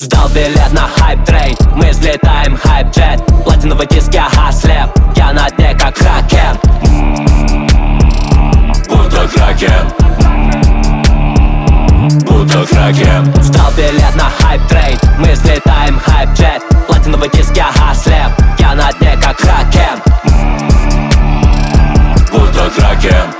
Сдал билет на хайп-трейн, мы взлетаем хайп-джет. Платиновый диск, я хаслеп, я на дне как кракен. Будто кракен, будто кракен. Сдал билет на хайп-трейн, мы взлетаем хайп-джет. Платиновый диск, я хаслеп, я на дне как кракен. Будто кракен,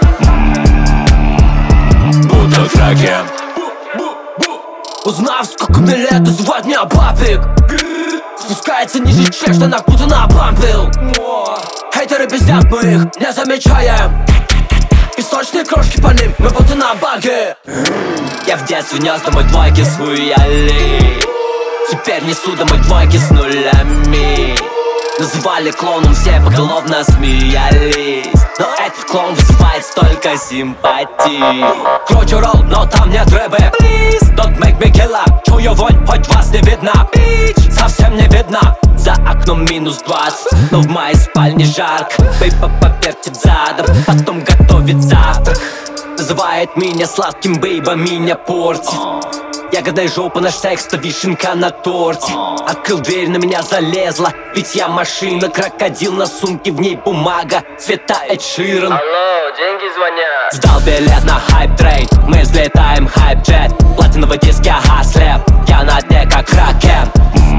будто кракен. Узнав, сколько мне лет, называют меня папик. Спускается ниже чек, штанах будто набампил. Хейтеры пиздят, мы их не замечаем. Песочные крошки по ним, мы будто на баге. Я в детстве нес домой двойки с хуяли. Теперь несу домой двойки с нулями. Называли клоуном, все поголовно смеялись. Но этот клоун вызывает столько симпатий. Кручу ролл, но там нет рыбы. Please, don't make me killer. Чую вонь, хоть вас не видно. Bitch, совсем не видно. За окном -20, но в моей спальне жарко. Бейба повертит задом, потом готовит завтрак. Называет меня сладким, бейба меня портит. Ягодная жопа, наш секс, то вишенка на торте. Открыл дверь, на меня залезла, ведь я машина. Крокодил на сумке, в ней бумага цвета Эд Ширан. Алло, деньги звонят. Сдал билет на хайп-трейн, мы взлетаем хайп-джет. Платиновый диск, я хаслеп, я на дне как кракен.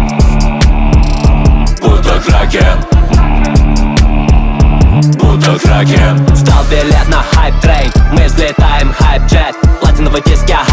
Будто кракен, будто кракен. Сдал билет на хайп-трейн, мы взлетаем хайп-джет. Платиновый диск, я